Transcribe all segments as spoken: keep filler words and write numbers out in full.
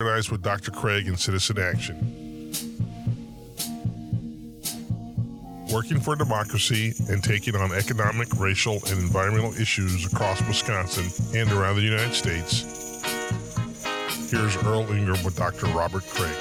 Organized with Doctor Craig and Citizen Action. Working for democracy and taking on economic, racial, and environmental issues across Wisconsin and around the United States. Here's Earl Ingram with Doctor Robert Craig.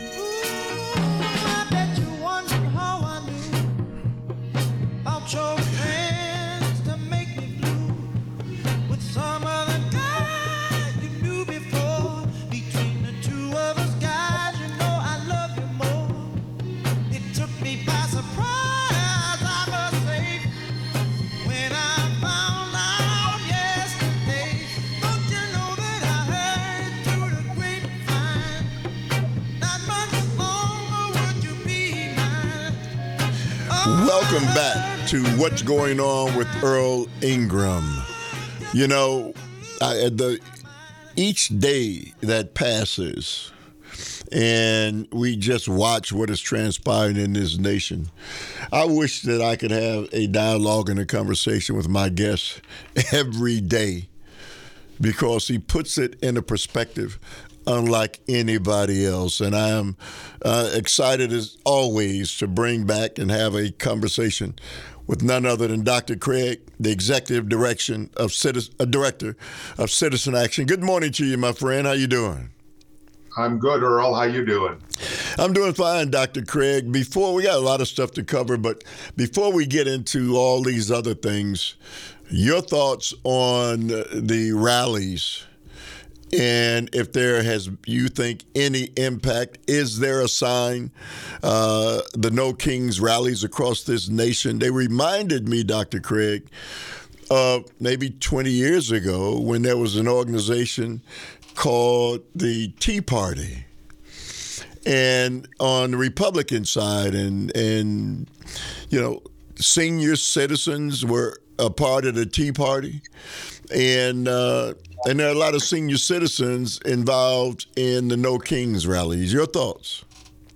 Welcome back to What's Going On with Earl Ingram. You know, I, the each day that passes and we just watch what is transpiring in this nation, I wish that I could have a dialogue and a conversation with my guest every day, because he puts it in a perspective unlike anybody else. And I am uh, excited as always to bring back and have a conversation with none other than Doctor Craig, the Executive Direction of Citizen, uh, Director of Citizen Action. Good morning to you, my friend. How you doing? I'm good, Earl. How you doing? I'm doing fine, Doctor Craig. Before, we got a lot of stuff to cover, but before we get into all these other things, your thoughts on the rallies, and if there has, you think, any impact. Is there a sign? Uh, the No Kings rallies across this nation, they reminded me, Doctor Craig, of maybe twenty years ago when there was an organization called the Tea Party. And on the Republican side, and, and you know, senior citizens were a part of the Tea Party. And uh, and there are a lot of senior citizens involved in the No Kings rallies. Your thoughts?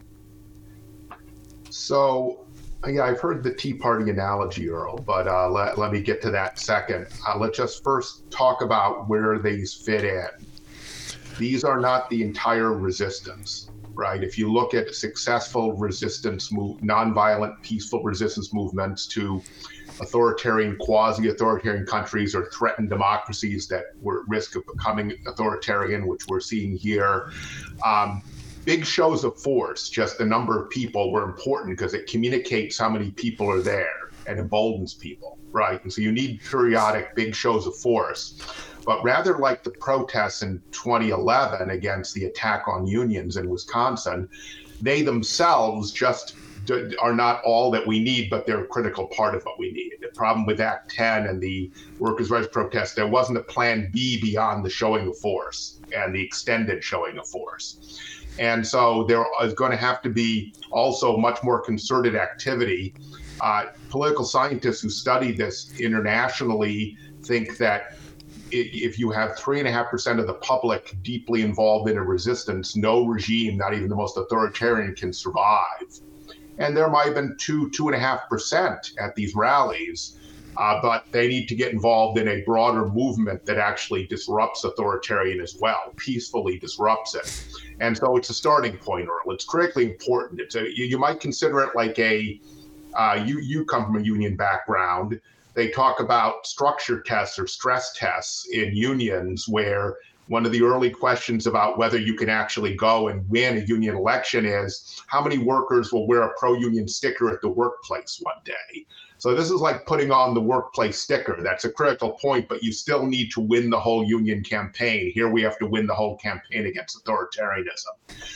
So, yeah, I've heard the Tea Party analogy, Earl, but uh, let, let me get to that second. Uh, let's just first talk about where these fit in. These are not the entire resistance, right? If you look at successful resistance move, nonviolent, peaceful resistance movements to authoritarian, quasi-authoritarian countries or threatened democracies that were at risk of becoming authoritarian, which we're seeing here. Um, big shows of force, just the number of people, were important because it communicates how many people are there and emboldens people, right? And so you need periodic big shows of force. But rather like the protests in twenty eleven against the attack on unions in Wisconsin, they themselves just are not all that we need, but they're a critical part of what we need. The problem with Act ten and the workers' rights protests, there wasn't a plan B beyond the showing of force and the extended showing of force. And so there is going to have to be also much more concerted activity. Uh, political scientists who study this internationally think that if you have three and a half percent of the public deeply involved in a resistance, no regime, not even the most authoritarian, can survive. And there might have been two, two and a half percent at these rallies, uh, but they need to get involved in a broader movement that actually disrupts authoritarian as well, peacefully disrupts it. And so it's a starting point, Earl. It's critically important. It's a, you, you might consider it like a, uh, you, you come from a union background. They talk about structure tests or stress tests in unions, where one of the early questions about whether you can actually go and win a union election is how many workers will wear a pro-union sticker at the workplace one day. So this is like putting on the workplace sticker. That's a critical point, but you still need to win the whole union campaign. Here we have to win the whole campaign against authoritarianism.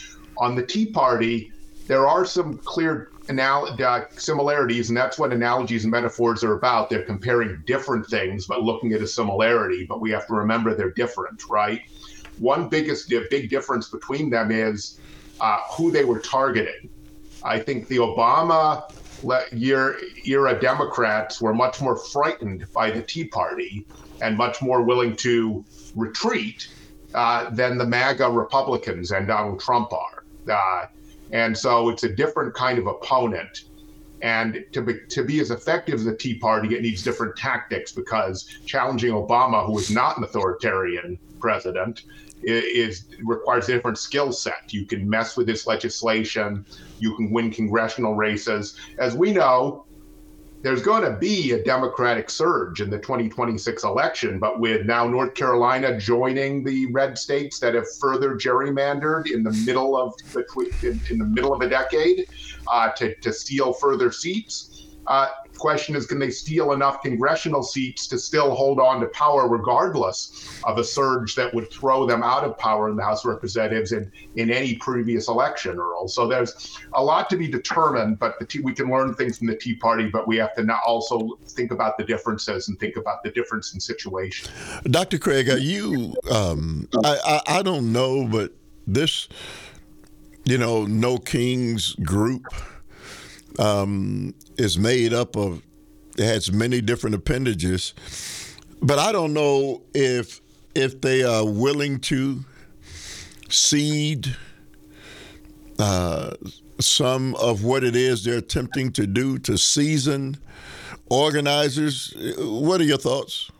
On the Tea Party, there are some clear anal- uh, similarities, and that's what analogies and metaphors are about. They're comparing different things, but looking at a similarity, but we have to remember they're different, right? One biggest big difference between them is uh, who they were targeting. I think the Obama year, era Democrats were much more frightened by the Tea Party and much more willing to retreat uh, than the MAGA Republicans and Donald Trump are. Uh, And so it's a different kind of opponent. And to be, to be as effective as the Tea Party, it needs different tactics, because challenging Obama, who is not an authoritarian president, is, requires a different skill set. You can mess with this legislation. You can win congressional races. As we know, there's going to be a Democratic surge in the twenty twenty-six election, but with now North Carolina joining the red states that have further gerrymandered in the middle of the in, in the middle of a decade uh, to to steal further seats. Uh, question is, can they steal enough congressional seats to still hold on to power regardless of a surge that would throw them out of power in the House of Representatives in, in any previous election, Earl? So there's a lot to be determined, but the tea, we can learn things from the Tea Party, but we have to not also think about the differences and think about the difference in situation. Doctor Craig, are you, um, I, I, I don't know, but this, you know, No Kings group, um, is made up of, it has many different appendages, but I don't know if if they are willing to cede uh, some of what it is they're attempting to do to seasoned organizers. What are your thoughts?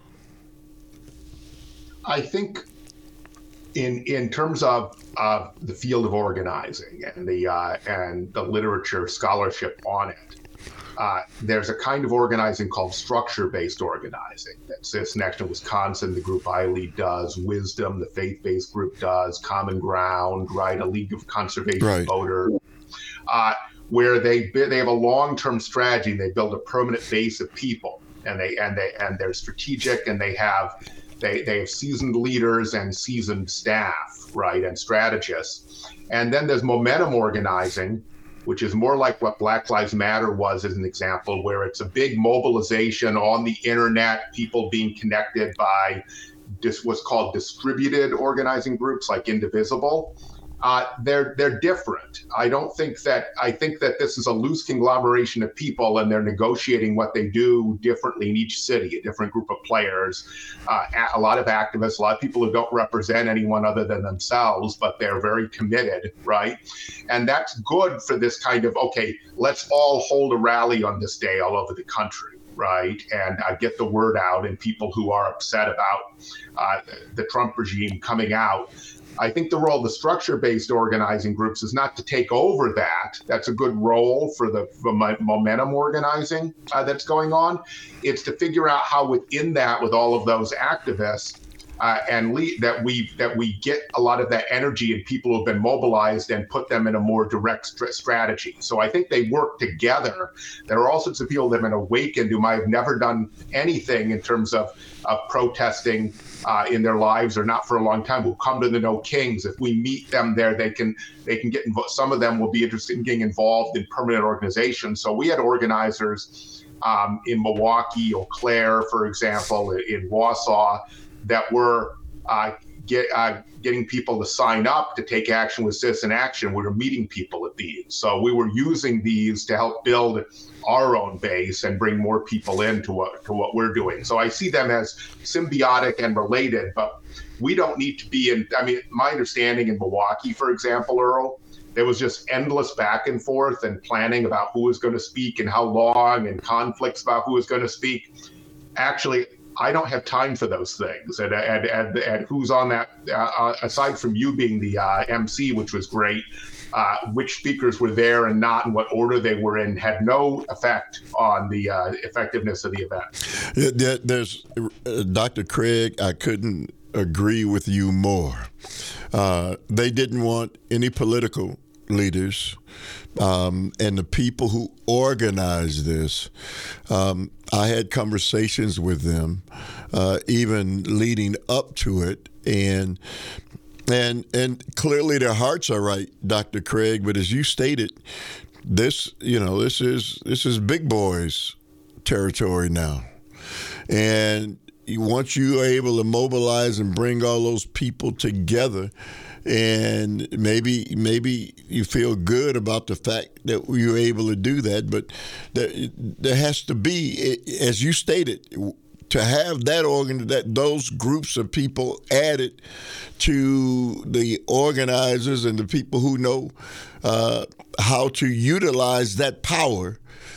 I think in in terms of uh, the field of organizing and the uh, and the literature scholarship on it, uh, there's a kind of organizing called structure-based organizing that exists in Action Wisconsin. The group I lead does, Wisdom, the faith-based group does, Common Ground, right, a League of Conservation right. Voters, uh, where they they have a long-term strategy. They build a permanent base of people, and they and they and they're strategic, and they have. They, they have seasoned leaders and seasoned staff, right, and strategists. And then there's momentum organizing, which is more like what Black Lives Matter was as an example, where it's a big mobilization on the internet, people being connected by this what's called distributed organizing groups like Indivisible. Uh, they're they're different. I don't think that I think that this is a loose conglomeration of people, and they're negotiating what they do differently in each city, a different group of players, uh, a lot of activists, a lot of people who don't represent anyone other than themselves, but they're very committed, right? And that's good for this kind of, okay, let's all hold a rally on this day all over the country, right? And uh, get the word out, and people who are upset about uh, the Trump regime coming out. I think the role of the structure-based organizing groups is not to take over that. That's a good role for the, for momentum organizing uh, that's going on. It's to figure out how within that, with all of those activists, uh, and lead, that we that we get a lot of that energy and people who have been mobilized and put them in a more direct st- strategy. So I think they work together. There are all sorts of people that have been awakened who might have never done anything in terms of, of protesting uh, in their lives, or not for a long time, who come to the No Kings. If we meet them there, they can they can get involved. Some of them will be interested in getting involved in permanent organizations. So we had organizers um, in Milwaukee, Eau Claire, for example, in Wausau, that were uh, get, uh, getting people to sign up to take action with Citizen Action. We were meeting people at these. So we were using these to help build our own base and bring more people into what, to what we're doing. So I see them as symbiotic and related, but we don't need to be in, I mean, my understanding in Milwaukee, for example, Earl, there was just endless back and forth and planning about who was going to speak and how long, and conflicts about who was going to speak. Actually, I don't have time for those things. And and and, and who's on that, uh, aside from you being the uh, M C, which was great, uh, which speakers were there and not, and what order they were in, had no effect on the uh, effectiveness of the event. There, there's uh, Doctor Craig, I couldn't agree with you more. Uh, they didn't want any political leaders, um, and the people who organized this. Um, I had conversations with them, uh, even leading up to it, and and and clearly their hearts are right, Doctor Craig. But as you stated, this you know this is this is big boys territory now, and once you are able to mobilize and bring all those people together, and maybe maybe you feel good about the fact that you're able to do that, but there, there has to be, as you stated, to have that organ, that those groups of people added to the organizers and the people who know uh, how to utilize that power.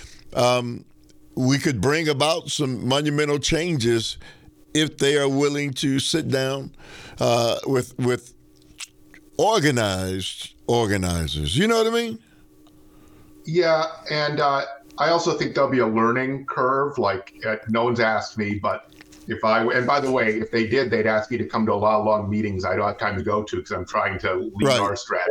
Um, we could bring about some monumental changes if they are willing to sit down uh, with with organized organizers. You know what I mean? Yeah, and uh, I also think there'll be a learning curve. Like, uh, no one's asked me, but if I, and by the way, if they did, they'd ask me to come to a lot of long meetings I don't have time to go to because I'm trying to lead Right. our strategy,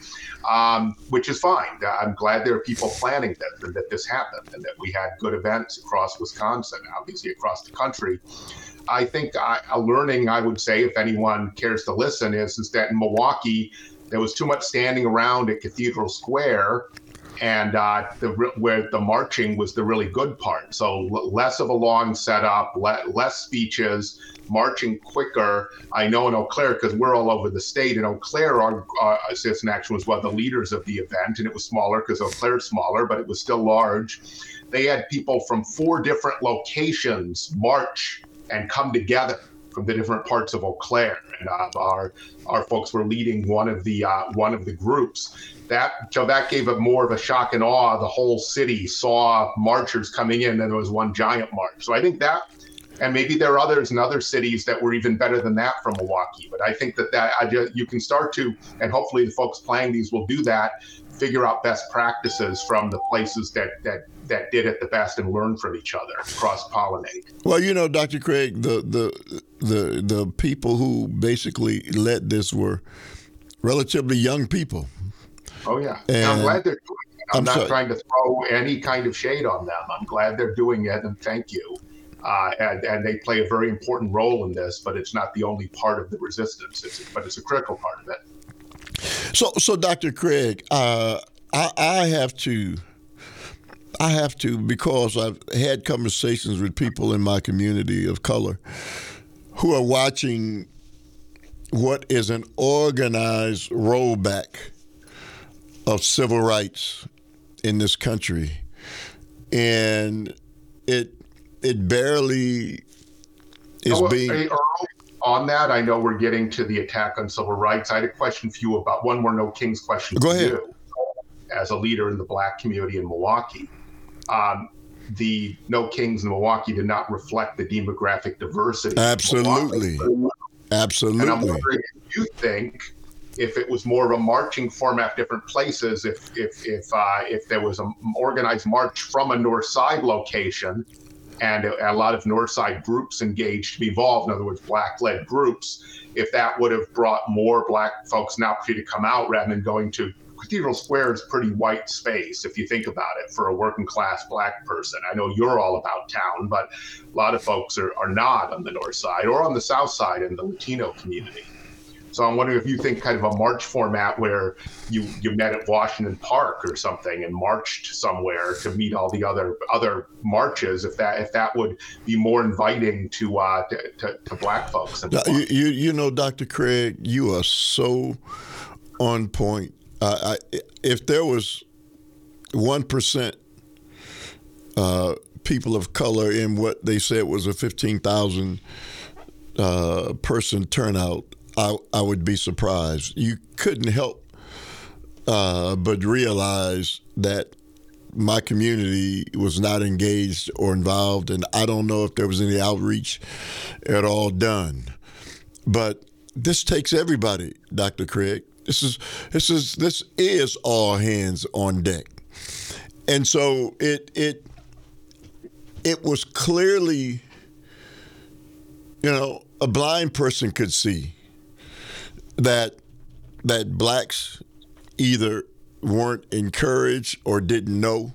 um, which is fine. I'm glad there are people planning this and that this happened and that we had good events across Wisconsin, obviously across the country. I think I, a learning, I would say, if anyone cares to listen, is, is that in Milwaukee, there was too much standing around at Cathedral Square, and uh, the where the marching was the really good part. So l- less of a long setup, le- less speeches, marching quicker. I know in Eau Claire, because we're all over the state, in Eau Claire, our uh, Citizen Action was one of the leaders of the event, and it was smaller because Eau Claire's smaller, but it was still large. They had people from four different locations march and come together from the different parts of Eau Claire, and uh, our our folks were leading one of the uh, one of the groups. That so that gave it more of a shock and awe. The whole city saw marchers coming in, and there was one giant march. So I think that, and maybe there are others in other cities that were even better than that from Milwaukee. But I think that that I just, you can start to, and hopefully the folks playing these will do that. Figure out best practices from the places that that that did it the best and learn from each other, cross-pollinate. Well, you know, Doctor Craig, the the the the people who basically led this were relatively young people. Oh yeah, And and I'm glad they're doing it. I'm, I'm not sorry. trying to throw any kind of shade on them. I'm glad they're doing it, and thank you. Uh, and, and they play a very important role in this, but it's not the only part of the resistance. It's, but it's a critical part of it. So, so Doctor Craig, uh, I, I have to, I have to, because I've had conversations with people in my community of color who are watching what is an organized rollback of civil rights in this country, and it it barely is Oh, being. hey, Earl, on that, I know we're getting to the attack on civil rights. I had a question for you about one more No Kings question Go for ahead. you as a leader in the Black community in Milwaukee. Um, the No Kings in Milwaukee did not reflect the demographic diversity. of Absolutely. Milwaukee. Absolutely. And I'm wondering if you think if it was more of a marching format, different places, if if if uh, if there was an organized march from a North Side location and a, a lot of North Side groups engaged to be involved, in other words, Black-led groups, if that would have brought more Black folks an opportunity to come out rather than going to Cathedral Square is pretty white space, if you think about it, for a working class Black person. I know you're all about town, but a lot of folks are, are not on the North Side or on the South Side in the Latino community. So I'm wondering if you think kind of a march format where you, you met at Washington Park or something and marched somewhere to meet all the other other marches, if that if that would be more inviting to uh, to, to, to Black folks. And Now, you, you you know, Doctor Craig, you are so on point. Uh, I, if there was one percent uh, people of color in what they said was a fifteen thousand uh, person turnout, I, I would be surprised. You couldn't help uh, but realize that my community was not engaged or involved, and I don't know if there was any outreach at all done. But this takes everybody, Doctor Craig. This is this is this is all hands on deck, and so it it it was clearly, you know, a blind person could see that that blacks either weren't encouraged or didn't know.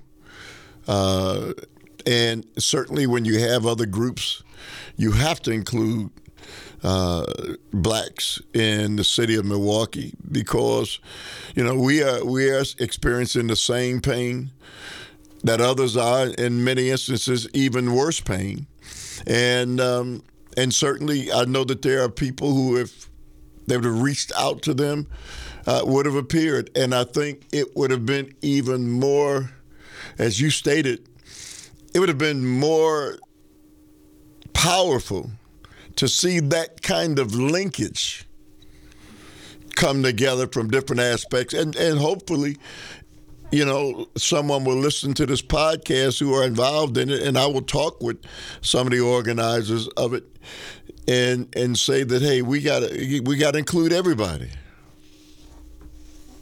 Uh, and certainly when you have other groups, you have to include uh, blacks in the city of Milwaukee because, you know, we are we are experiencing the same pain that others are, in many instances, even worse pain. And um, and certainly I know that there are people who, if they would have reached out to them, uh, would have appeared. And I think it would have been even more, as you stated, it would have been more powerful to see that kind of linkage come together from different aspects. And, and hopefully, you know, someone will listen to this podcast who are involved in it, and I will talk with some of the organizers of it and and say that, hey, we gotta we gotta include everybody.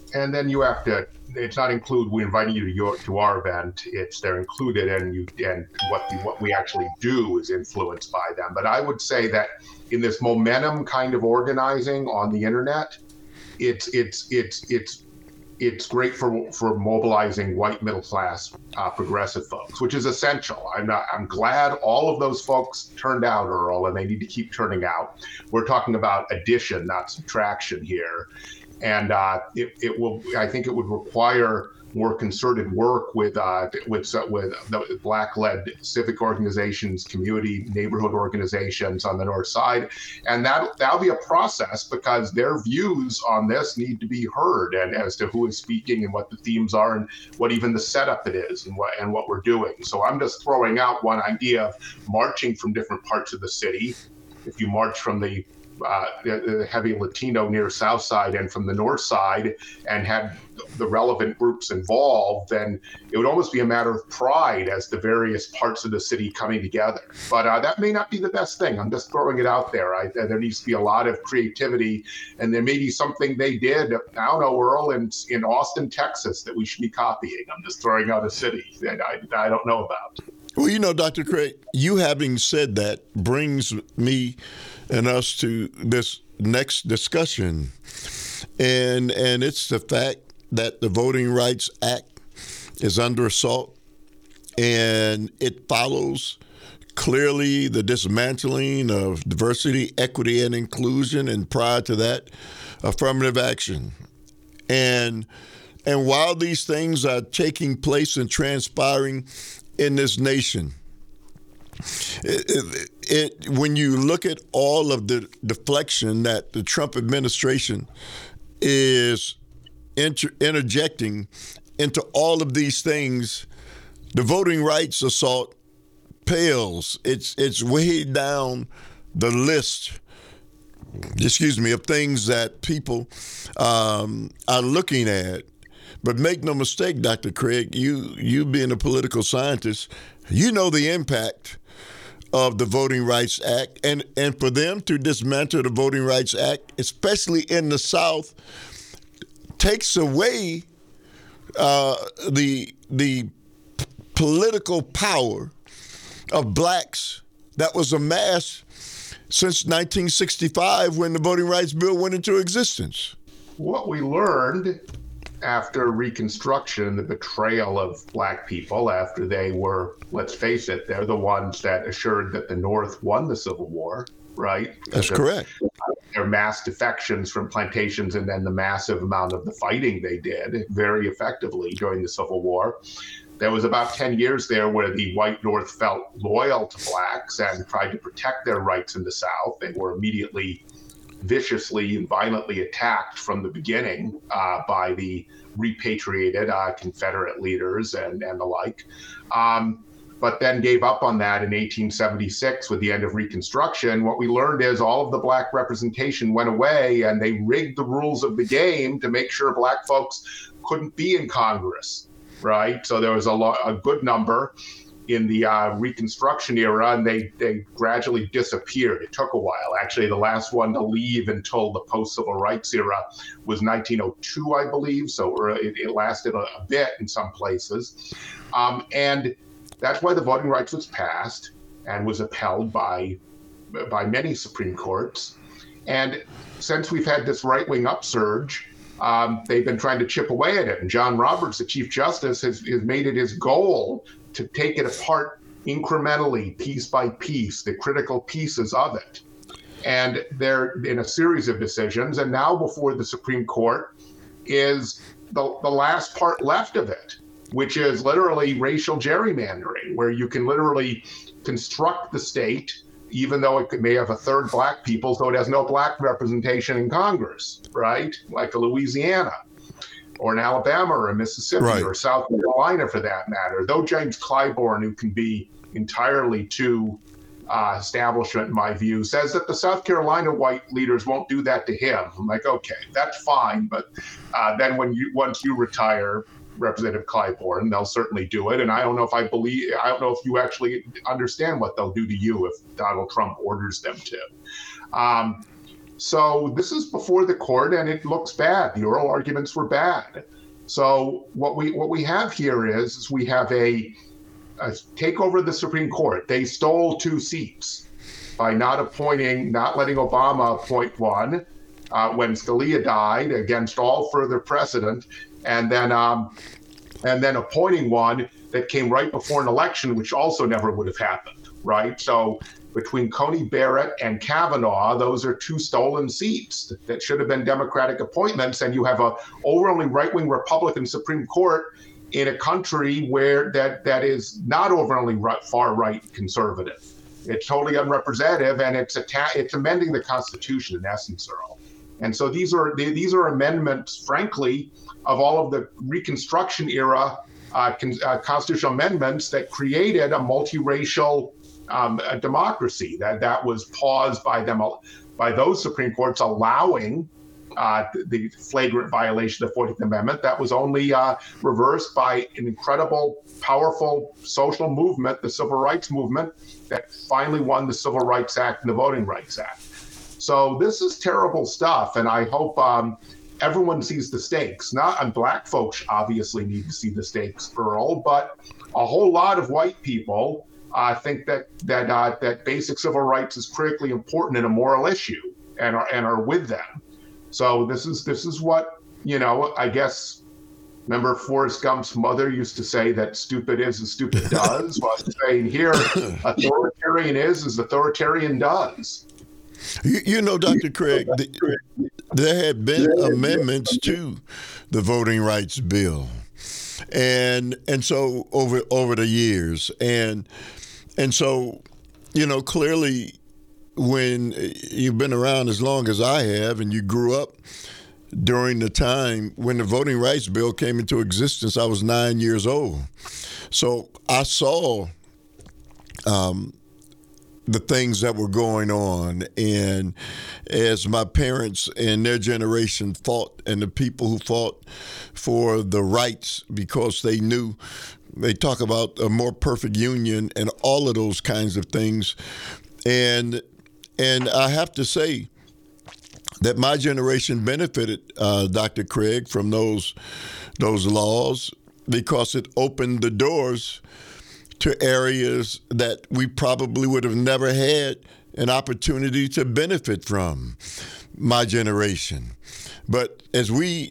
and then you have to. It's not include. We inviting you to your to our event. It's they're included, and you and what the, what we actually do is influenced by them. But I would say that in this momentum kind of organizing on the internet, it's it's it's it's it's great for for mobilizing white middle class uh, progressive folks, which is essential. I'm not. I'm glad all of those folks turned out, Earl, and they need to keep turning out. We're talking about addition, not subtraction here. And uh, it, it will. I think it would require more concerted work with uh, with with the Black-led civic organizations, community neighborhood organizations on the north side, and that that'll be a process because their views on this need to be heard, and as to who is speaking and what the themes are and what even the setup it is and what and what we're doing. So I'm just throwing out one idea of marching from different parts of the city. If you march from the Uh, the, the heavy Latino near South Side and from the North Side and had the relevant groups involved, then it would almost be a matter of pride as the various parts of the city coming together. But uh, that may not be the best thing. I'm just throwing it out there. I, there needs to be a lot of creativity, and there may be something they did, I don't know, Earl, in, in Austin, Texas, that we should be copying. I'm just throwing out a city that I, I don't know about. Well, you know, Doctor Craig, you having said that brings me and us to this next discussion. And and it's the fact that the Voting Rights Act is under assault, and it follows clearly the dismantling of diversity, equity, and inclusion, and prior to that, affirmative action. And and while these things are taking place and transpiring in this nation, It, it, it, when you look at all of the deflection that the Trump administration is inter- interjecting into all of these things, the voting rights assault pales. It's it's way down the list, excuse me, of things that people um, are looking at. But make no mistake, Doctor Craig, you you being a political scientist, you know the impact of the Voting Rights Act, and, and for them to dismantle the Voting Rights Act, especially in the South, takes away uh, the the political power of blacks that was amassed since nineteen sixty-five when the Voting Rights Bill went into existence. What we learned after Reconstruction, the betrayal of black people after they were, let's face it, they're the ones that assured that the North won the Civil War, right? That's correct. Their mass defections from plantations and then the massive amount of the fighting they did very effectively during the Civil War. There was about ten years there where the white North felt loyal to blacks and tried to protect their rights in the South. They were immediately viciously and violently attacked from the beginning uh, by the repatriated uh, Confederate leaders and, and the like, um, but then gave up on that in eighteen seventy-six with the end of Reconstruction. What we learned is all of the black representation went away, and they rigged the rules of the game to make sure black folks couldn't be in Congress, right? So there was a, lo- a good number in the uh, Reconstruction era, and they, they gradually disappeared. It took a while. Actually, the last one to leave until the post-civil rights era was nineteen oh two, I believe, so it, it lasted a, a bit in some places. Um, and that's why the Voting Rights was passed and was upheld by, by many Supreme Courts. And since we've had this right-wing upsurge, um, they've been trying to chip away at it. And John Roberts, the Chief Justice, has, has made it his goal to take it apart incrementally, piece by piece, the critical pieces of it. And they're in a series of decisions. And now before the Supreme Court is the, the last part left of it, which is literally racial gerrymandering, where you can literally construct the state, even though it may have a third black people, so it has no black representation in Congress, right? Like a Louisiana, or in Alabama, or in Mississippi, right, or South Carolina for that matter. Though James Clyburn, who can be entirely too uh, establishment in my view, says that the South Carolina white leaders won't do that to him. I'm like, okay, that's fine, but uh, then when you once you retire, Representative Clyburn, they'll certainly do it. And I don't know if I believe, I don't know if you actually understand what they'll do to you if Donald Trump orders them to. Um, So this is before the court, and it looks bad. The oral arguments were bad. So what we what we have here is, is we have a, a takeover of the Supreme Court. They stole two seats by not appointing, not letting Obama appoint one uh, when Scalia died against all further precedent, and then um, and then appointing one that came right before an election, which also never would have happened, right? So between Coney Barrett and Kavanaugh, those are two stolen seats that should have been Democratic appointments, and you have a overwhelmingly right-wing Republican Supreme Court in a country where that that is not overwhelmingly right, far-right conservative. It's totally unrepresentative, and it's atta- it's amending the Constitution in essence, Earl. And so these are these are amendments, frankly, of all of the Reconstruction era uh, con- uh, constitutional amendments that created a multiracial um, a democracy. That that was paused by them, by those Supreme Courts allowing uh, the flagrant violation of the fourteenth Amendment. That was only uh, reversed by an incredible, powerful social movement, the Civil Rights Movement, that finally won the Civil Rights Act and the Voting Rights Act. So this is terrible stuff, and I hope um, everyone sees the stakes. Not, and black folks obviously need to see the stakes, Earl, but a whole lot of white people uh, think that that uh, that basic civil rights is critically important and a moral issue, and are and are with them. So this is this is what, you know, I guess. Remember, Forrest Gump's mother used to say that stupid is as stupid does. Well, I'm saying here, authoritarian is as authoritarian does. You, you know, Doctor Craig, the, there had been amendments to the voting rights bill, and and so over over the years, and and so, you know, clearly, when you've been around as long as I have, and you grew up during the time when the voting rights bill came into existence, I was nine years old. So I saw um, the things that were going on. And as my parents and their generation fought, and the people who fought for the rights because they knew, they talk about a more perfect union and all of those kinds of things. And and I have to say, that my generation benefited, uh, Doctor Craig, from those those laws because it opened the doors to areas that we probably would have never had an opportunity to benefit from, my generation. But as we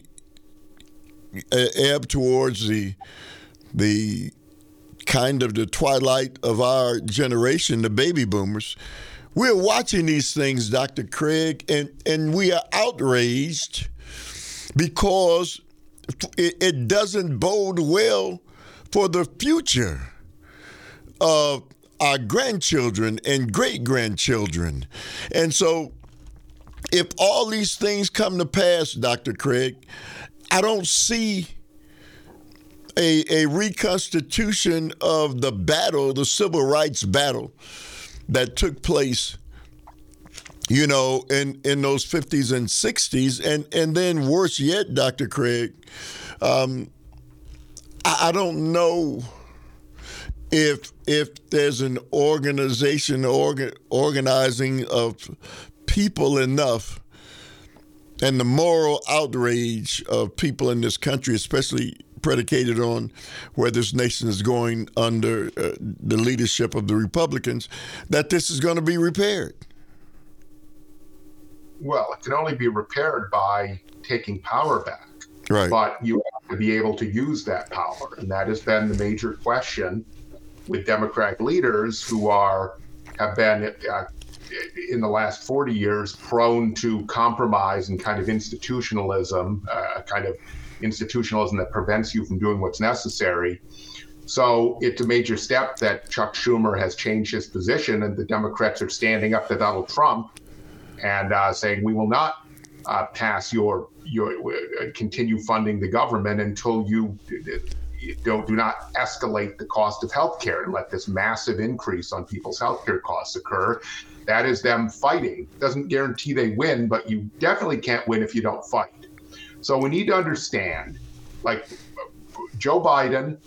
ebb towards the the kind of the twilight of our generation, the baby boomers, we're watching these things, Doctor Craig, and, and we are outraged because it, it doesn't bode well for the future of our grandchildren and great-grandchildren. And so if all these things come to pass, Doctor Craig, I don't see a, a reconstitution of the battle, the civil rights battle, that took place, you know, in, in those fifties and sixties. And, and then worse yet, Doctor Craig, um, I, I don't know if if there's an organization, organ, organizing of people enough, and the moral outrage of people in this country, especially predicated on where this nation is going under uh, the leadership of the Republicans, that this is going to be repaired. Well, it can only be repaired by taking power back. Right. But you have to be able to use that power. And that has been the major question with Democratic leaders who are have been uh, in the last forty years prone to compromise and kind of institutionalism, uh, kind of institutionalism that prevents you from doing what's necessary. So it's a major step that Chuck Schumer has changed his position, and the Democrats are standing up to Donald Trump and uh, saying, we will not uh, pass your your uh, continue funding the government until you, you don't do not escalate the cost of health care and let this massive increase on people's health care costs occur. That is them fighting. Doesn't guarantee they win, but you definitely can't win if you don't fight. So we need to understand, like Joe Biden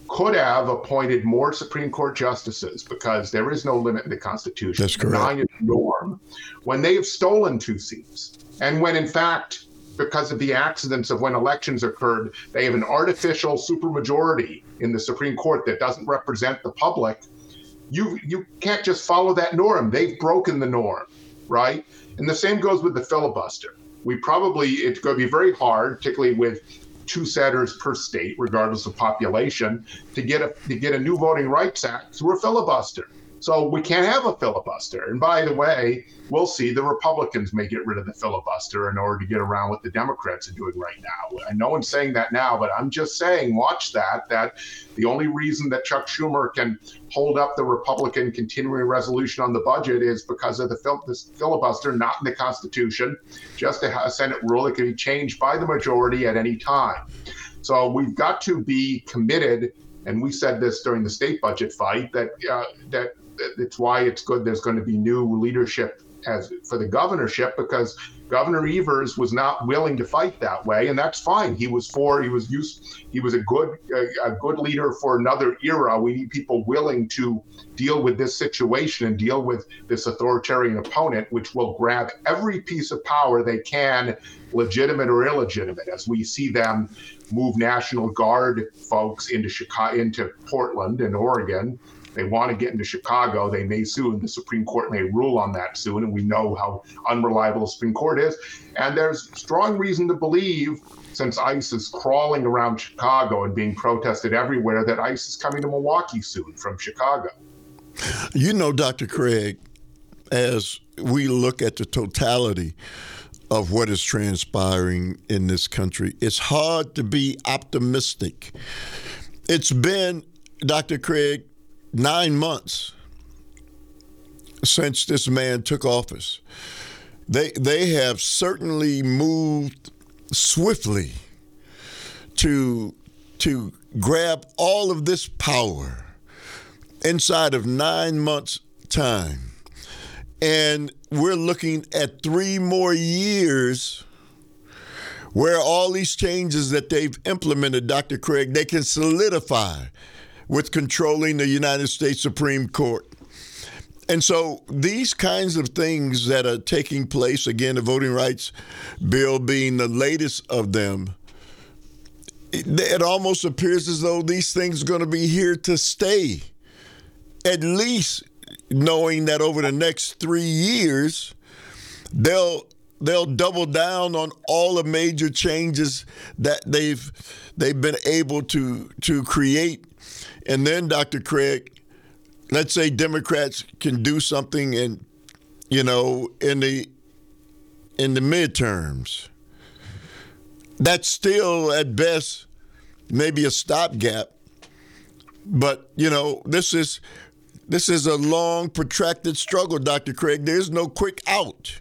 could have appointed more Supreme Court justices, because there is no limit in the Constitution. That's correct. Nine is the norm. When they have stolen two seats, and when in fact, because of the accidents of when elections occurred, they have an artificial supermajority in the Supreme Court that doesn't represent the public, you you can't just follow that norm. They've broken the norm, right? And the same goes with the filibuster. We probably, it's going to be very hard, particularly with two senators per state, regardless of population, to get a to get a new Voting Rights Act through a filibuster. So we can't have a filibuster. And by the way, we'll see the Republicans may get rid of the filibuster in order to get around what the Democrats are doing right now. And no one's saying that now, but I'm just saying, watch that, that the only reason that Chuck Schumer can hold up the Republican continuing resolution on the budget is because of the fil- this filibuster, not in the Constitution, just a Senate rule that can be changed by the majority at any time. So we've got to be committed, and we said this during the state budget fight, that uh, that it's why it's good there's going to be new leadership as for the governorship, because Governor Evers was not willing to fight that way, and that's fine. He was for, he was used, he was a good a, a good leader for another era. We need people willing to deal with this situation and deal with this authoritarian opponent, which will grab every piece of power they can, legitimate or illegitimate, as we see them move National Guard folks into Chicago, into Portland and Oregon. They want to get into Chicago. They may sue, and the Supreme Court may rule on that soon. And we know how unreliable the Supreme Court is. And there's strong reason to believe, since ICE is crawling around Chicago and being protested everywhere, that ICE is coming to Milwaukee soon from Chicago. You know, Doctor Craig, as we look at the totality of what is transpiring in this country, it's hard to be optimistic. It's been, Doctor Craig, nine months since this man took office. They they have certainly moved swiftly to to grab all of this power inside of nine months' time. And we're looking at three more years where all these changes that they've implemented, Doctor Craig, they can solidify with controlling the United States Supreme Court. And so these kinds of things that are taking place, again, the voting rights bill being the latest of them, it, it almost appears as though these things are going to be here to stay, at least knowing that over the next three years, they'll they'll double down on all the major changes that they've they've been able to to create. And then, Doctor Craig, let's say Democrats can do something in, you know, in the in the midterms. That's still, at best, maybe a stopgap. But, you know, this is this is a long, protracted struggle, Doctor Craig. There's no quick out.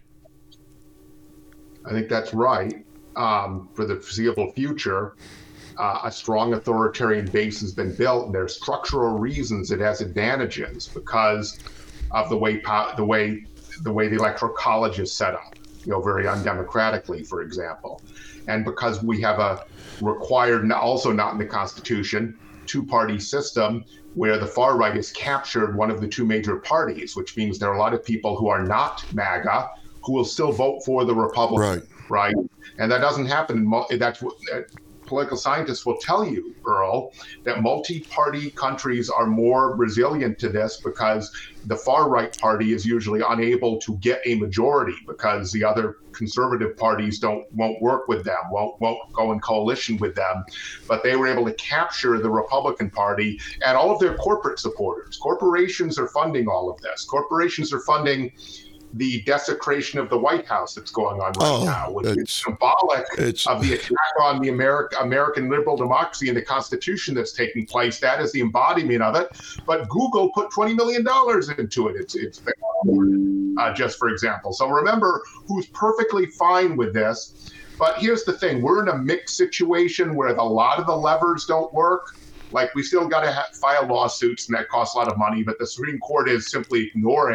I think that's right. Um, for the foreseeable future, Uh, a strong authoritarian base has been built, and there's structural reasons it has advantages because of the way the way the way the electoral college is set up, you know, very undemocratically, for example, and because we have a required, also not in the Constitution, two-party system where the far right has captured one of the two major parties, which means there are a lot of people who are not MAGA who will still vote for the Republican, right? right? And that doesn't happen. In, that's what. Uh, Political scientists will tell you, Earl, that multi-party countries are more resilient to this because the far-right party is usually unable to get a majority because the other conservative parties don't won't work with them, won't won't go in coalition with them. But they were able to capture the Republican Party and all of their corporate supporters. Corporations are funding all of this. Corporations are funding the desecration of the White House that's going on right oh, now, which is symbolic of the attack on the American American liberal democracy and the Constitution that's taking place. That is the embodiment of it. But Google put twenty million dollars into it. It's it's uh, just for example. So remember who's perfectly fine with this. But here's the thing: we're in a mixed situation where a lot of the levers don't work. Like we still got to ha- file lawsuits, and that costs a lot of money. But the Supreme Court is simply ignoring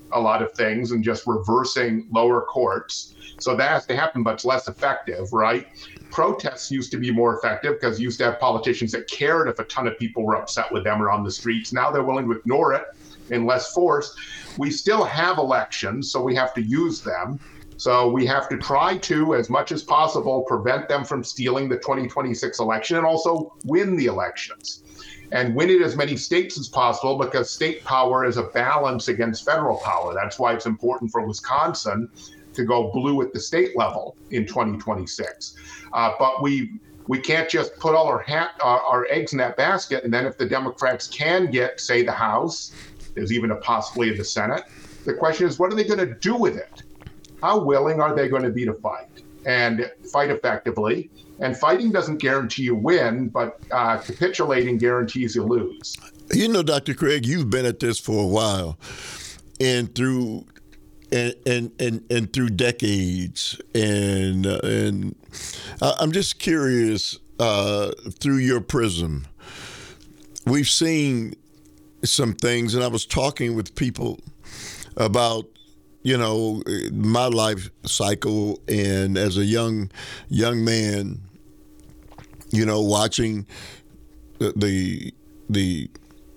a lot of things and just reversing lower courts. So that has to happen, but it's less effective, right? Protests used to be more effective because you used to have politicians that cared if a ton of people were upset with them or on the streets. Now they're willing to ignore it in less force. We still have elections, so we have to use them. So we have to try to, as much as possible, prevent them from stealing the twenty twenty-six election and also win the elections. And win it as many states as possible, because state power is a balance against federal power. That's why it's important for Wisconsin to go blue at the state level in twenty twenty-six. Uh, but we we can't just put all our, hat, our, our eggs in that basket, and then if the Democrats can get, say, the House, there's even a possibility of the Senate, the question is, what are they going to do with it? How willing are they going to be to fight and fight effectively? And fighting doesn't guarantee you win, but uh, capitulating guarantees you lose. You know, Doctor Craig, you've been at this for a while, and through and and and, and through decades, and uh, and I'm just curious, uh, through your prism, we've seen some things, and I was talking with people about, you know, my life cycle, and as a young young man, you know, watching the the, the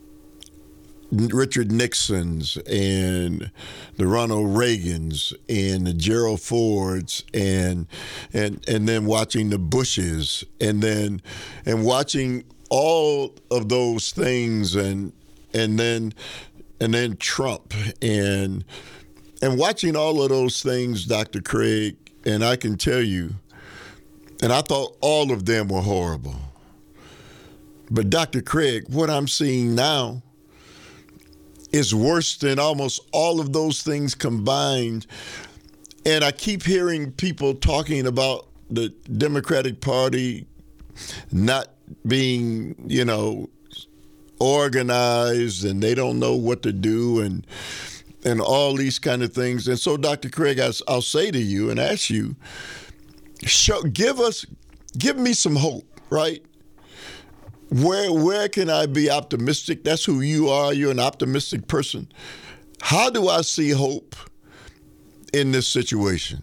Richard Nixons and the Ronald Reagans and the Gerald Fords, and and and then watching the Bushes, and then and watching all of those things, and and then and then Trump, and and watching all of those things, Doctor Craig, and I can tell you, and I thought all of them were horrible. But Doctor Craig, what I'm seeing now is worse than almost all of those things combined. And I keep hearing people talking about the Democratic Party not being, you know, organized, and they don't know what to do, and and all these kind of things. And so, Doctor Craig, I, I'll say to you and ask you, show, give us, give me some hope, right? Where where can I be optimistic? That's who you are. You're an optimistic person. How do I see hope in this situation?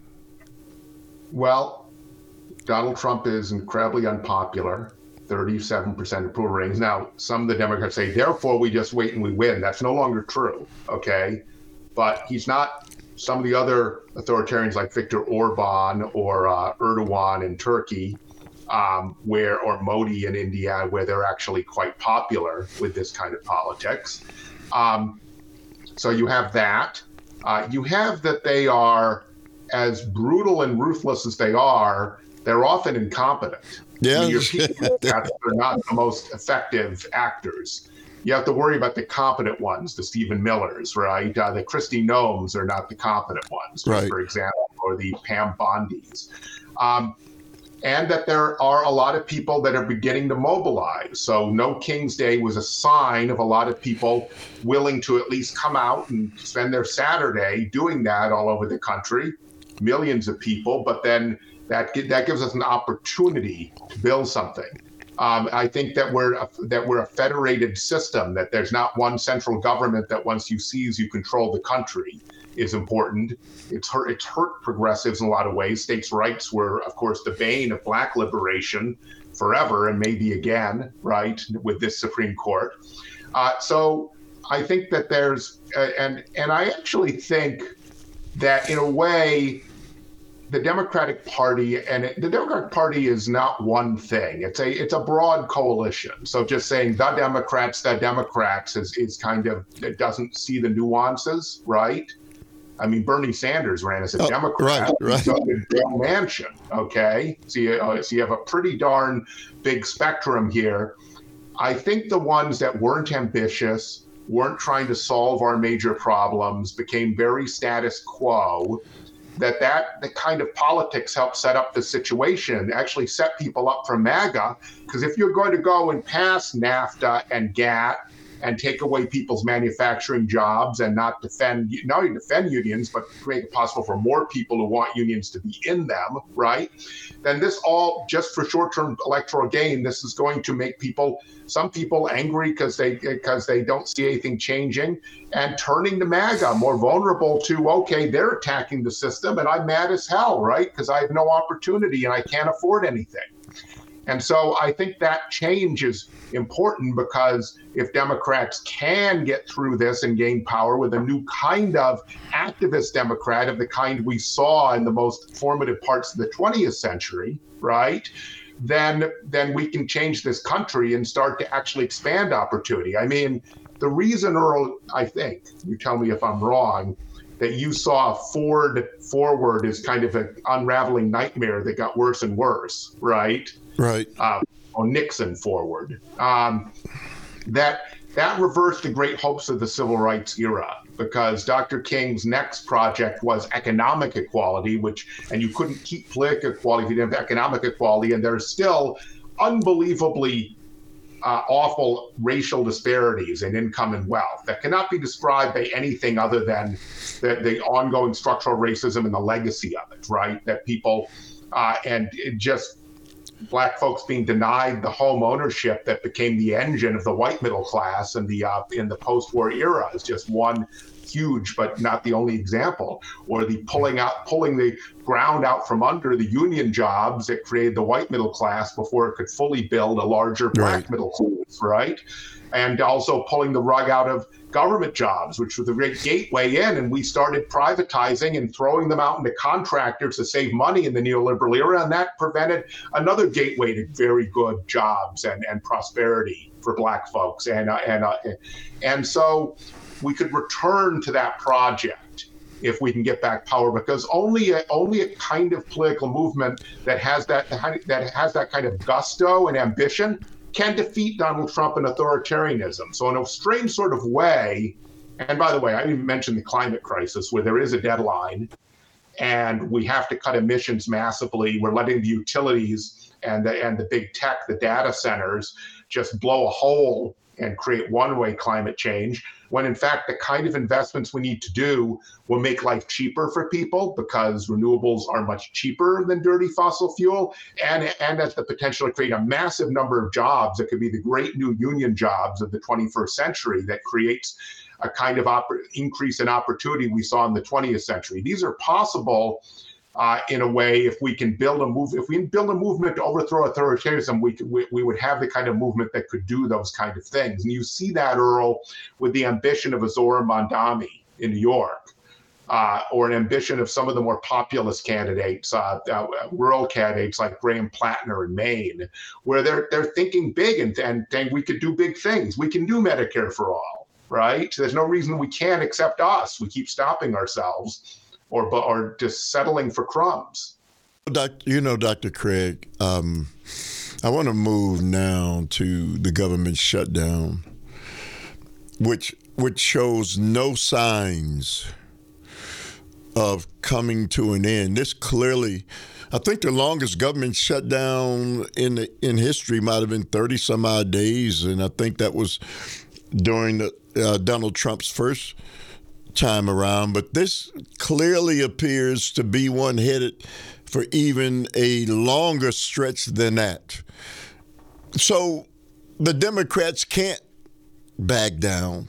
Well, Donald Trump is incredibly unpopular, thirty-seven percent approval ratings. Now, some of the Democrats say, therefore, we just wait and we win. That's no longer true, okay? But he's not some of the other authoritarians like Viktor Orban or uh, Erdogan in Turkey, um, where or Modi in India, where they're actually quite popular with this kind of politics. Um, so you have that. Uh, you have that they are, as brutal and ruthless as they are, they're often incompetent. Yeah, I mean, your people are not the most effective actors. You have to worry about the competent ones, the Stephen Millers, right? Uh, the Kristi Noems are not the competent ones, right, for example, or the Pam Bondis. Um, and that there are a lot of people that are beginning to mobilize. So No King's Day was a sign of a lot of people willing to at least come out and spend their Saturday doing that all over the country, millions of people, but then that that gives us an opportunity to build something. Um, I think that we're a, that we're a federated system, that there's not one central government that once you seize, you control the country, is important. It's hurt, it's hurt progressives in a lot of ways. States' rights were, of course, the bane of Black liberation forever, and maybe again, right, with this Supreme Court. Uh, so I think that there's, uh, and and I actually think that in a way, the Democratic Party, and it, the Democratic Party is not one thing. It's a it's a broad coalition. So just saying the Democrats, the Democrats is is kind of, it doesn't see the nuances, right? I mean, Bernie Sanders ran as a oh, Democrat. Right, right. So did Bill Manchin, okay? So you, uh, so you have a pretty darn big spectrum here. I think the ones that weren't ambitious, weren't trying to solve our major problems, became very status quo, that that the kind of politics helped set up the situation, actually set people up for MAGA. Because if you're going to go and pass NAFTA and GATT and take away people's manufacturing jobs and not defend, not only defend unions, but make it possible for more people who want unions to be in them, right? Then this all, just for short-term electoral gain, this is going to make people, some people angry because they because they don't see anything changing, and turning to MAGA, more vulnerable to, okay, they're attacking the system and I'm mad as hell, right? Because I have no opportunity and I can't afford anything. And so I think that change is important, because if Democrats can get through this and gain power with a new kind of activist Democrat of the kind we saw in the most formative parts of the twentieth century, right, then then we can change this country and start to actually expand opportunity. I mean, the reason, Earl, I think, you tell me if I'm wrong, that you saw Ford forward as kind of an unraveling nightmare that got worse and worse, right? Right. Uh, or Nixon forward. Um, that that reversed the great hopes of the civil rights era, because Doctor King's next project was economic equality, which, and you couldn't keep political equality if you didn't have economic equality, and there's still unbelievably uh, awful racial disparities in income and wealth that cannot be described by anything other than the, the ongoing structural racism and the legacy of it, right? That people, uh, and it just, Black folks being denied the home ownership that became the engine of the white middle class in the uh, in the post-war era is just one huge, but not the only example. Or the pulling out, pulling the ground out from under the union jobs that created the white middle class before it could fully build a larger Black Right. middle class, right? And also pulling the rug out of government jobs, which was the great gateway in, and we started privatizing and throwing them out into contractors to save money in the neoliberal era, and that prevented another gateway to very good jobs and, and prosperity for Black folks. And uh, and uh, and so we could return to that project if we can get back power, because only a, only a kind of political movement that has that that has that kind of gusto and ambition can defeat Donald Trump and authoritarianism. So in a strange sort of way, and by the way, I didn't even mention the climate crisis, where there is a deadline and we have to cut emissions massively. We're letting the utilities and the, and the big tech, the data centers, just blow a hole and create one-way climate change, when in fact the kind of investments we need to do will make life cheaper for people, because renewables are much cheaper than dirty fossil fuel, and, and has the potential to create a massive number of jobs that could be the great new union jobs of the twenty-first century that creates a kind of oppor- increase in opportunity we saw in the twentieth century. These are possible Uh, in a way, if we can build a move, if we can build a movement to overthrow authoritarianism, we, could, we we would have the kind of movement that could do those kind of things. And you see that, Earl, with the ambition of Azora Mondami in New York, uh, or an ambition of some of the more populist candidates, uh, uh, rural candidates like Graham Plattner in Maine, where they're they're thinking big and, and saying we could do big things. We can do Medicare for all, right? There's no reason we can't except us. We keep stopping ourselves. Or, or just settling for crumbs. You know, Doctor Craig, um, I want to move now to the government shutdown, which which shows no signs of coming to an end. This clearly, I think the longest government shutdown in the, in history might have been thirty some odd days, and I think that was during the, uh, Donald Trump's first time around, but this clearly appears to be one headed for even a longer stretch than that. So the Democrats can't back down.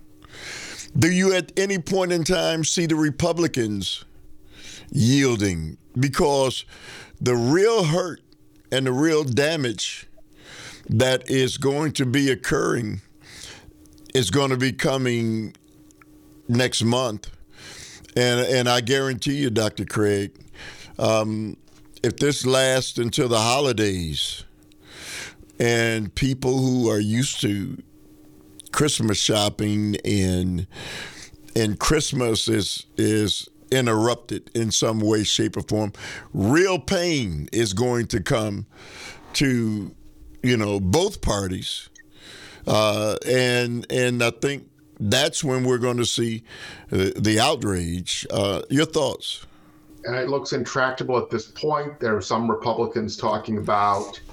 Do you at any point in time see the Republicans yielding? Because the real hurt and the real damage that is going to be occurring is going to be coming next month. And and I guarantee you, Doctor Craig, um, if this lasts until the holidays and people who are used to Christmas shopping and and Christmas is is interrupted in some way, shape, or form, real pain is going to come to, you know, both parties. Uh, and and I think that's when we're going to see the, the outrage. Uh, your thoughts? And it looks intractable at this point. There are some Republicans talking about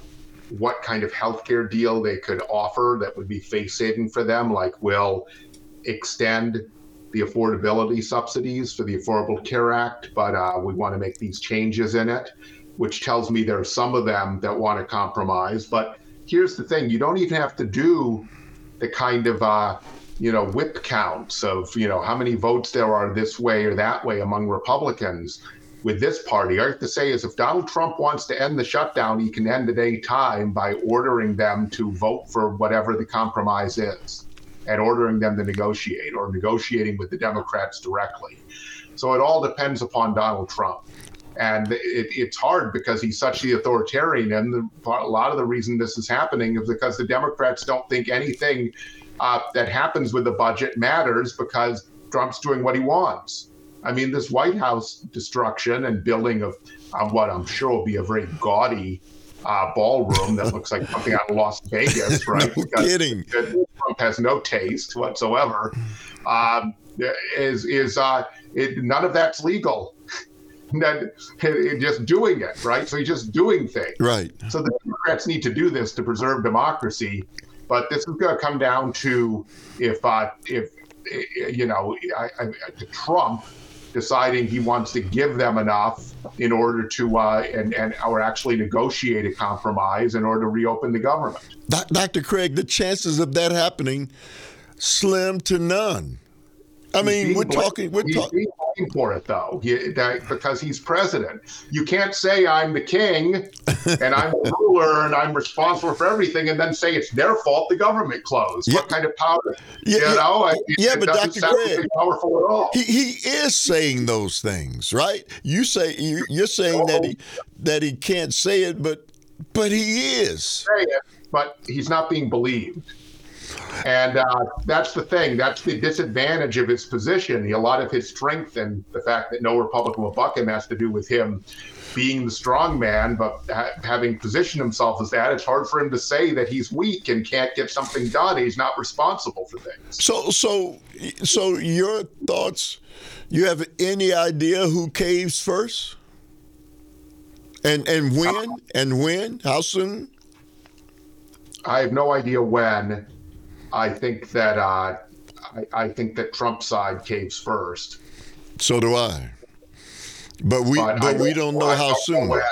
what kind of healthcare deal they could offer that would be face-saving for them, like we'll extend the affordability subsidies for the Affordable Care Act, but uh, we want to make these changes in it, which tells me there are some of them that want to compromise. But here's the thing, you don't even have to do the kind of, uh, you know, whip counts of, you know, how many votes there are this way or that way among Republicans with this party. All I have to say is if Donald Trump wants to end the shutdown, he can end at any time by ordering them to vote for whatever the compromise is and ordering them to negotiate or negotiating with the Democrats directly. So it all depends upon Donald Trump. And it, it's hard because he's such the authoritarian. And the, a lot of the reason this is happening is because the Democrats don't think anything uh, that happens with the budget matters because Trump's doing what he wants. I mean, this White House destruction and building of um, what I'm sure will be a very gaudy uh, ballroom that looks like something out of Las Vegas, right? No because kidding. Trump has no taste whatsoever. Um, is is uh, it, none of that's legal. That just doing it, right? So he's just doing things. Right. So the Democrats need to do this to preserve democracy, but this is going to come down to if uh, if you know I, I, Trump deciding he wants to give them enough in order to uh, and and or actually negotiate a compromise in order to reopen the government. Doctor Craig, the chances of that happening slim to none. I mean, we're talking. We're talking for it though, he, that, because he's president. You can't say I'm the king and I'm the ruler and I'm responsible for everything, and then say it's their fault the government closed. Yeah. What kind of power? Yeah, you yeah, know, I, yeah it but doesn't Doctor sound Craig, very powerful at all. He he is saying those things, right? You say you, you're saying that he that he can't say it, but but he is. Say it, but he's not being believed. And uh, that's the thing. That's the disadvantage of his position. A lot of his strength and the fact that no Republican will buck him has to do with him being the strong man, but ha- having positioned himself as that, it's hard for him to say that he's weak and can't get something done. He's not responsible for things. So, so, so your thoughts? You have any idea who caves first? And and when? Uh, and when? How soon? I have no idea when. I think that uh, I, I think that Trump's side caves first. So do I. But we but, but we don't know I how don't soon. Know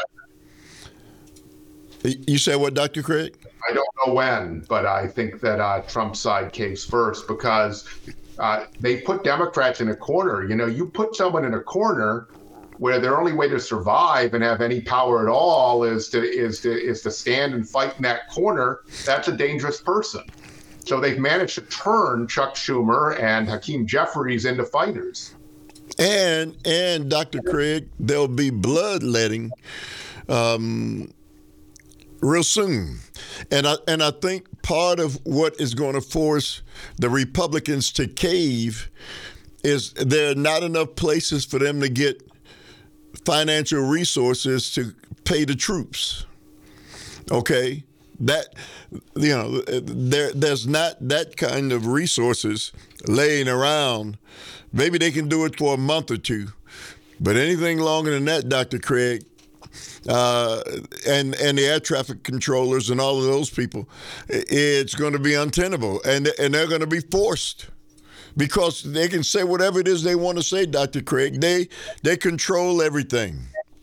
you said what, Doctor Craig? I don't know when, but I think that uh, Trump's side caves first because uh, they put Democrats in a corner. You know, you put someone in a corner where their only way to survive and have any power at all is to is to is to stand and fight in that corner. That's a dangerous person. So they've managed to turn Chuck Schumer and Hakeem Jeffries into fighters. And, and Doctor Craig, there'll be bloodletting um, real soon. And I, and I think part of what is going to force the Republicans to cave is there are not enough places for them to get financial resources to pay the troops. Okay? That, you know, there there's not that kind of resources laying around. Maybe they can do it for a month or two, but anything longer than that, Doctor Craig, uh, and and the air traffic controllers and all of those people, it's going to be untenable, and and they're going to be forced because they can say whatever it is they want to say, Doctor Craig. They they control everything.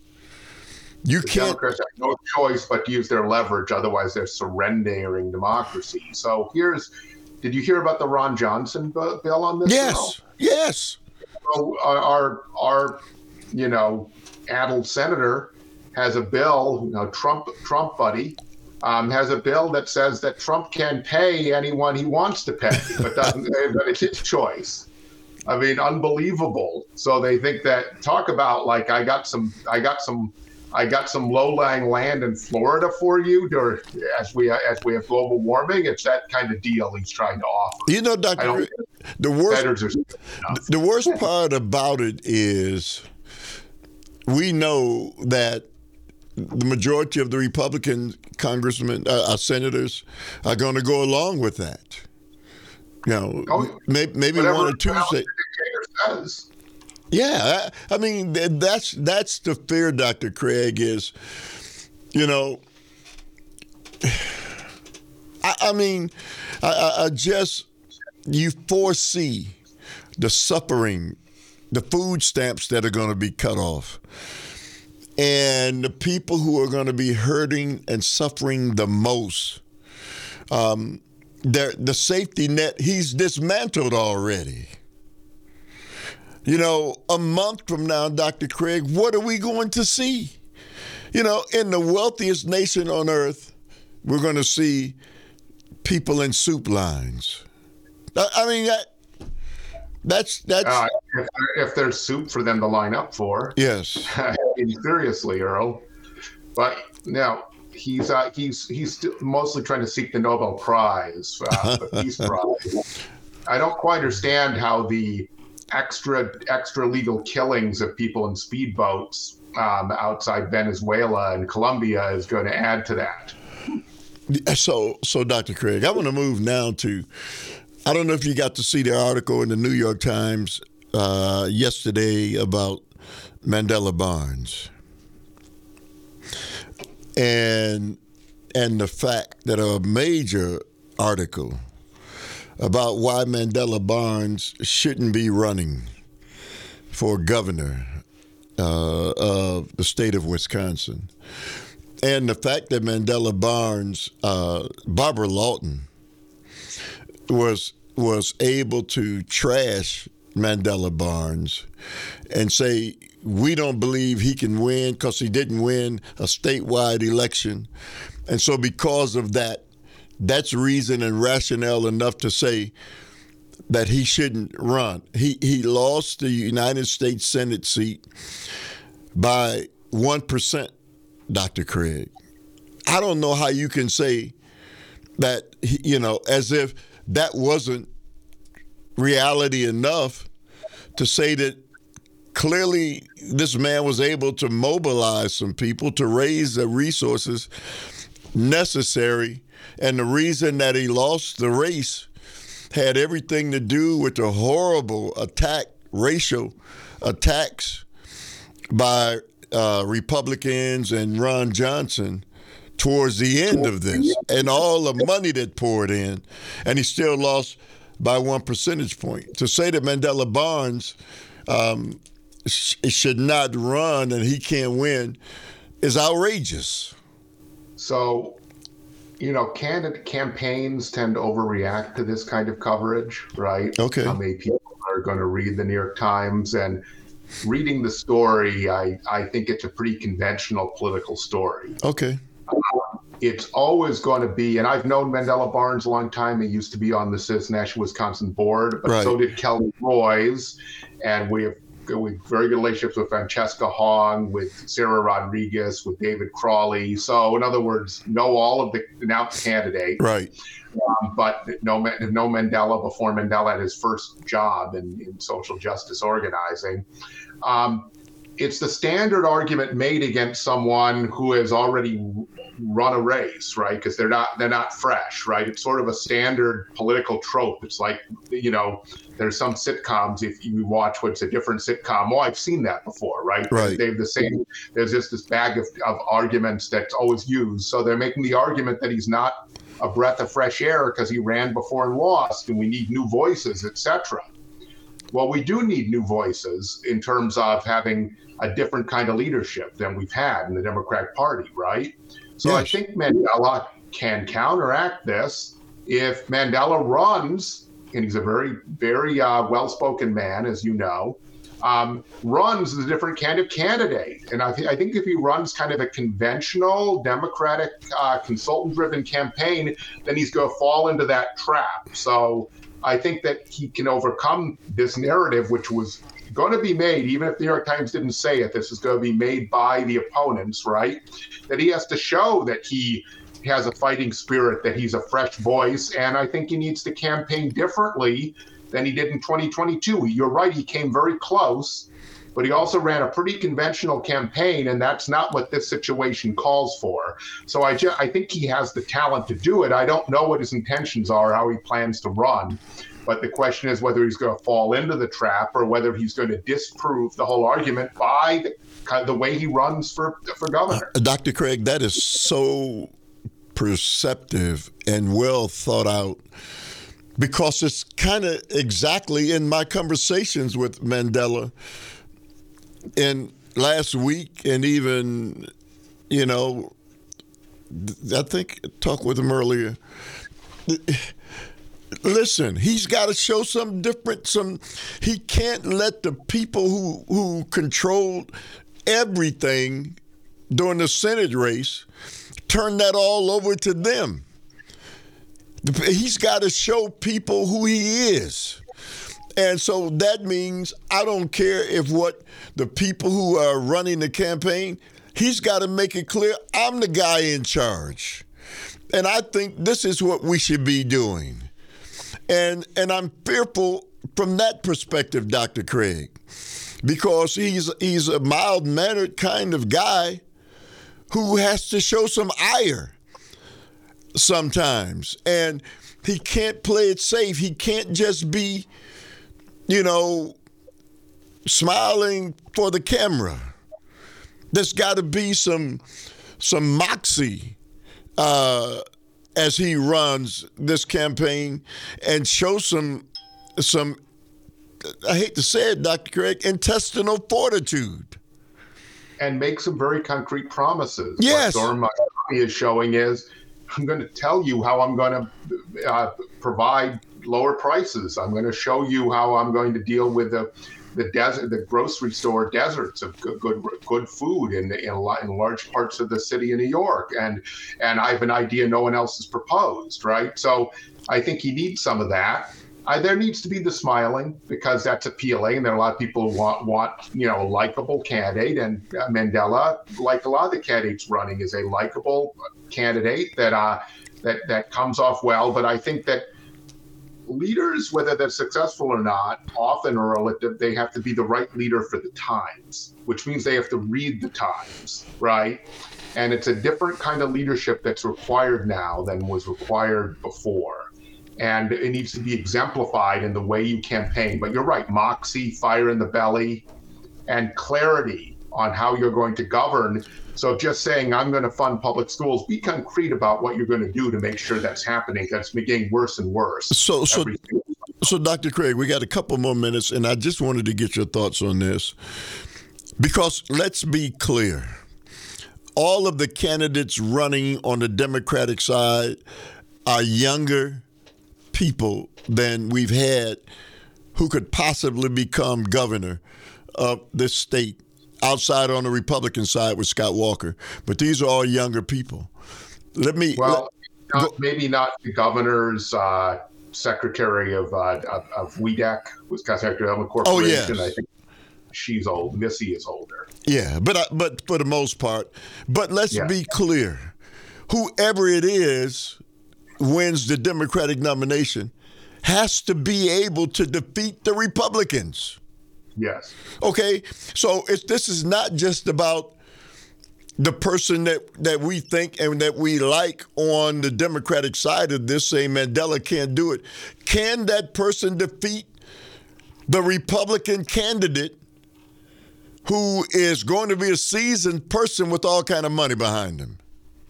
You the can't. Democrats have no choice but to use their leverage. Otherwise, they're surrendering democracy. So here's, did you hear about the Ron Johnson bill on this? Yes, bill? yes. So our, our, you know, addled senator has a bill, you know, Trump, Trump buddy, um, has a bill that says that Trump can pay anyone he wants to pay, but doesn't, but it's his choice. I mean, unbelievable. So they think that, talk about like, I got some, I got some, I got some low-lying land in Florida for you, or as we as we have global warming. It's that kind of deal he's trying to offer. You know, Doctor the worst the worst part about it is we know that the majority of the Republican congressmen, uh, uh, senators, are going to go along with that. You know, oh, maybe, maybe one or two say. Says. Yeah, I, I mean that's that's the fear, Doctor Craig, is, you know, I mean, I, I, I just, you foresee the suffering, the food stamps that are going to be cut off, and the people who are going to be hurting and suffering the most. Um, the safety net, he's dismantled already. You know, a month from now, Doctor Craig, what are we going to see? You know, in the wealthiest nation on earth, we're going to see people in soup lines. I mean, that that's that's. Uh, if, if there's soup for them to line up for, yes. Seriously, Earl. But now he's uh, he's he's still mostly trying to seek the Nobel Prize, uh, the Peace Prize. I don't quite understand how the extra extra legal killings of people in speedboats um, outside Venezuela and Colombia is going to add to that. So, so Doctor Craig, I want to move now to, I don't know if you got to see the article in the New York Times uh, yesterday about Mandela Barnes. And and the fact that a major article about why Mandela Barnes shouldn't be running for governor uh, of the state of Wisconsin. And the fact that Mandela Barnes, uh, Barbara Lawton, was was able to trash Mandela Barnes and say, we don't believe he can win because he didn't win a statewide election. And so because of that, that's reason and rationale enough to say that he shouldn't run. He, he lost the United States Senate seat by one percent. Doctor Craig, I don't know how you can say that, you know, as if that wasn't reality enough to say that clearly this man was able to mobilize some people to raise the resources necessary. And the reason that he lost the race had everything to do with the horrible attack, racial attacks by Uh, Republicans and Ron Johnson towards the end of this, and all the money that poured in, and he still lost by one percentage point. To say that Mandela Barnes um, sh- should not run and he can't win is outrageous. So, you know, candidate campaigns tend to overreact to this kind of coverage, right? Okay. How many people are going to read the New York Times? And reading the story, I, I think it's a pretty conventional political story. Okay. Uh, it's always going to be, and I've known Mandela Barnes a long time. He used to be on the Citizen National Wisconsin board, but right. so did Kelly Roys. And we have, we have very good relationships with Francesca Hong, with Sarah Rodriguez, with David Crawley. So in other words, know all of the announced candidates. Right. Um, but no, no Mandela before Mandela had his first job in, in social justice organizing. Um, it's the standard argument made against someone who has already run a race, right? Because they're not they're not fresh, right? It's sort of a standard political trope. It's like, you know, there's some sitcoms, if you watch what's a different sitcom, oh, I've seen that before, right? Right. They have the same, there's just this bag of, of arguments that's always used. So they're making the argument that he's not a breath of fresh air because he ran before and lost, and we need new voices, et cetera. Well, we do need new voices in terms of having a different kind of leadership than we've had in the Democratic Party, right? So yes. I think Mandela can counteract this if Mandela runs, and he's a very, very uh, well-spoken man, as you know, um, runs as a different kind of candidate. And I, th- I think if he runs kind of a conventional Democratic uh, consultant-driven campaign, then he's going to fall into that trap. So I think that he can overcome this narrative, which was going to be made, even if the New York Times didn't say it, this is going to be made by the opponents, right? That he has to show that he has a fighting spirit, that he's a fresh voice. And I think he needs to campaign differently than he did in twenty twenty-two. You're right, he came very close, but he also ran a pretty conventional campaign, and that's not what this situation calls for. So I, ju- I think he has the talent to do it. I don't know what his intentions are, how he plans to run. But the question is whether he's going to fall into the trap or whether he's going to disprove the whole argument by the, kind of the way he runs for, for governor. Uh, Doctor Craig, that is so perceptive and well thought out, because it's kind of exactly in my conversations with Mandela in last week, and even, you know, I think I talked with him earlier. Listen, he's got to show some different, some, he can't let the people who, who controlled everything during the Senate race turn that all over to them. He's got to show people who he is. And so that means I don't care if what the people who are running the campaign, he's got to make it clear, I'm the guy in charge. And I think this is what we should be doing. And and I'm fearful from that perspective, Doctor Craig, because he's he's a mild-mannered kind of guy who has to show some ire sometimes. And he can't play it safe. He can't just be, you know, smiling for the camera. There's got to be some some moxie uh, as he runs this campaign, and show some some. I hate to say it, Doctor Craig, intestinal fortitude, and make some very concrete promises. Yes, what Zoran Maheshwari is showing is, I'm going to tell you how I'm going to uh, provide lower prices. I'm going to show you how I'm going to deal with the the desert, the grocery store deserts of good good, good food in, in in large parts of the city of New York, and and I have an idea no one else has proposed. Right, so I think he needs some of that. I, there needs to be the smiling, because that's appealing. There are a lot of people who want want you know a likable candidate, and uh, Mandela, like a lot of the candidates running, is a likable candidate that uh that that comes off well. But I think that leaders, whether they're successful or not, often are elected, they have to be the right leader for the times, which means they have to read the times, right? And it's a different kind of leadership that's required now than was required before. And it needs to be exemplified in the way you campaign. But you're right, moxie, fire in the belly, and clarity on how you're going to govern. So just saying, I'm going to fund public schools, be concrete about what you're going to do to make sure that's happening. That's getting worse and worse. So, so, so, Doctor Craig, we got a couple more minutes, and I just wanted to get your thoughts on this. Because let's be clear, all of the candidates running on the Democratic side are younger people than we've had who could possibly become governor of this state. Outside on the Republican side with Scott Walker, but these are all younger people. Let me well, let, not, maybe not the governor's uh, secretary of uh, of, of W E D C, Wisconsin Electric Development Corporation. Oh yes, I think she's old. Missy is older. Yeah, but uh, but for the most part. But let's yeah. be clear: whoever it is wins the Democratic nomination has to be able to defeat the Republicans. Yes. Okay, so it's, this is not just about the person that, that we think and that we like on the Democratic side of this, saying Mandela can't do it. Can that person defeat the Republican candidate who is going to be a seasoned person with all kind of money behind him?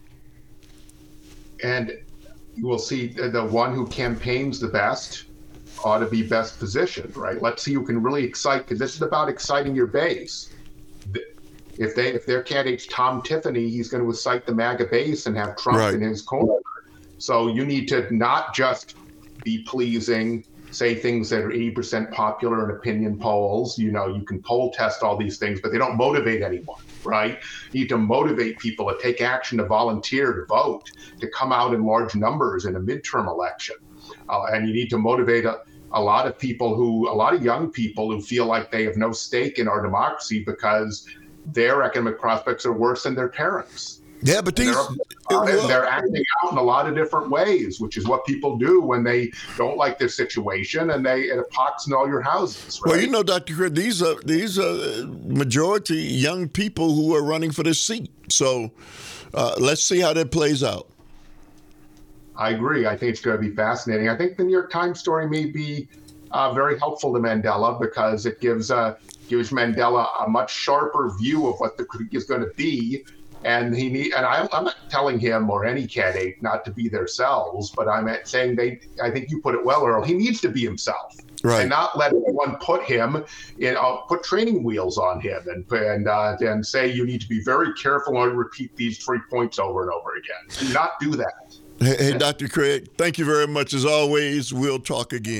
And you will see the one who campaigns the best ought to be best positioned, right? Let's see who can really excite, because this is about exciting your base. If they if their candidate's Tom Tiffany, he's going to excite the MAGA base and have Trump right. in his corner. So you need to not just be pleasing, say things that are eighty percent popular in opinion polls. You know, you can poll test all these things, but they don't motivate anyone, right? You need to motivate people to take action, to volunteer, to vote, to come out in large numbers in a midterm election. Uh, and you need to motivate a, a lot of people who, a lot of young people who feel like they have no stake in our democracy because their economic prospects are worse than their parents. Yeah, but these they're, uh, they're acting out in a lot of different ways, which is what people do when they don't like their situation, and they it pox in all your houses. Right? Well, you know, Doctor Craig, these are these are majority young people who are running for this seat. So uh, let's see how that plays out. I agree. I think it's going to be fascinating. I think the New York Times story may be uh, very helpful to Mandela, because it gives uh, gives Mandela a much sharper view of what the critique is going to be And he need, and I, I'm not telling him or any candidate not to be themselves, but I'm saying they. I think you put it well, Earl. He needs to be himself, right, and not let anyone put him in, uh, put training wheels on him, and and uh, and say you need to be very careful and repeat these three points over and over again. Do not do that. Hey, hey, Doctor Craig, thank you very much as always. We'll talk again.